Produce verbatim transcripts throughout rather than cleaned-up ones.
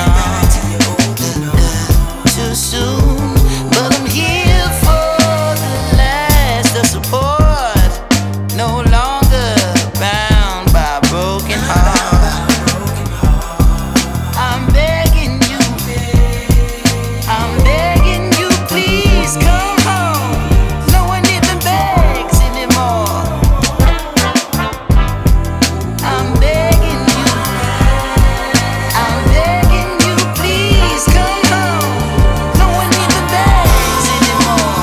too soon, but I'm here for the last of support. No longer bound by a broken heart. I'm begging you, I'm begging you, please come home. No one even begs anymore. I'm begging you, I'm begging you, please come home. No one even begs anymore.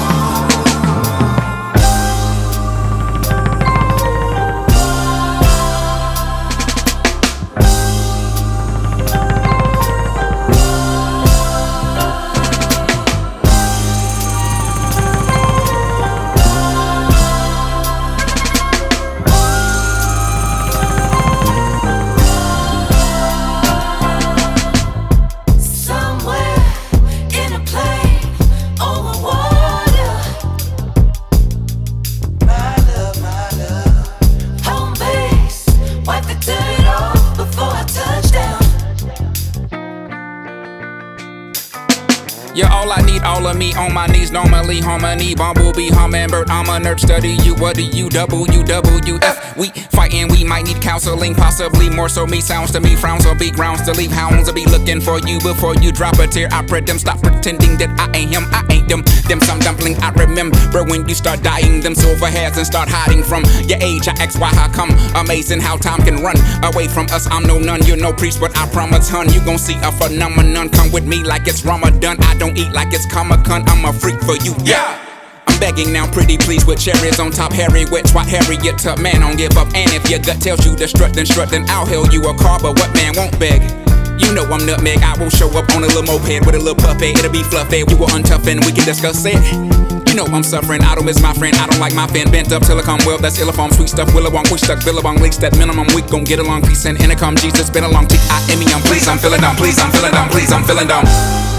Somewhere in a plane over water. My love, my love. Home base, wipe the dirt off before I touch down. You're all I need, all of me on my knees. Normally harmony, bumblebee, hummingbird. I'm a nerd, study you. What do you, W, W, F? We fighting, we might need counseling, possibly more so me. Sounds to me, frowns will be grounds to leave. Hounds will be looking for you before you drop a tear. I pray them stop pretending that I ain't him, I ain't them. Them some dumpling I remember when you start dying. Them silver hairs and start hiding from your age. I ask why, how come? Amazing how time can run away from us. I'm no nun, you're no priest, but I promise, hun, you gon' see a phenomenon. Come with me like it's Ramadan. I don't eat like it's Comic-Con. I'm a freak for you, yeah. I'm begging now, pretty please, with cherries on top. Harry wet, swat Harriet to man, don't give up. And if your gut tells you to strut, then strut, then I'll hail you a car. But what man won't beg? You know I'm nutmeg. I will show up on a little moped with a little puppet. It'll be fluffy. You will untough and we can discuss it. You know I'm suffering. I don't miss my friend. I don't like my fan. Bent up till I come well. That's illiform. Sweet stuff. Willabong. We stuck. Billabong. Leaks that minimum. We gon' get along. Peace and intercom. Jesus been along. T I M E. I'm pleased. I'm feeling down. Please. I'm feeling down. Please. I'm feeling down.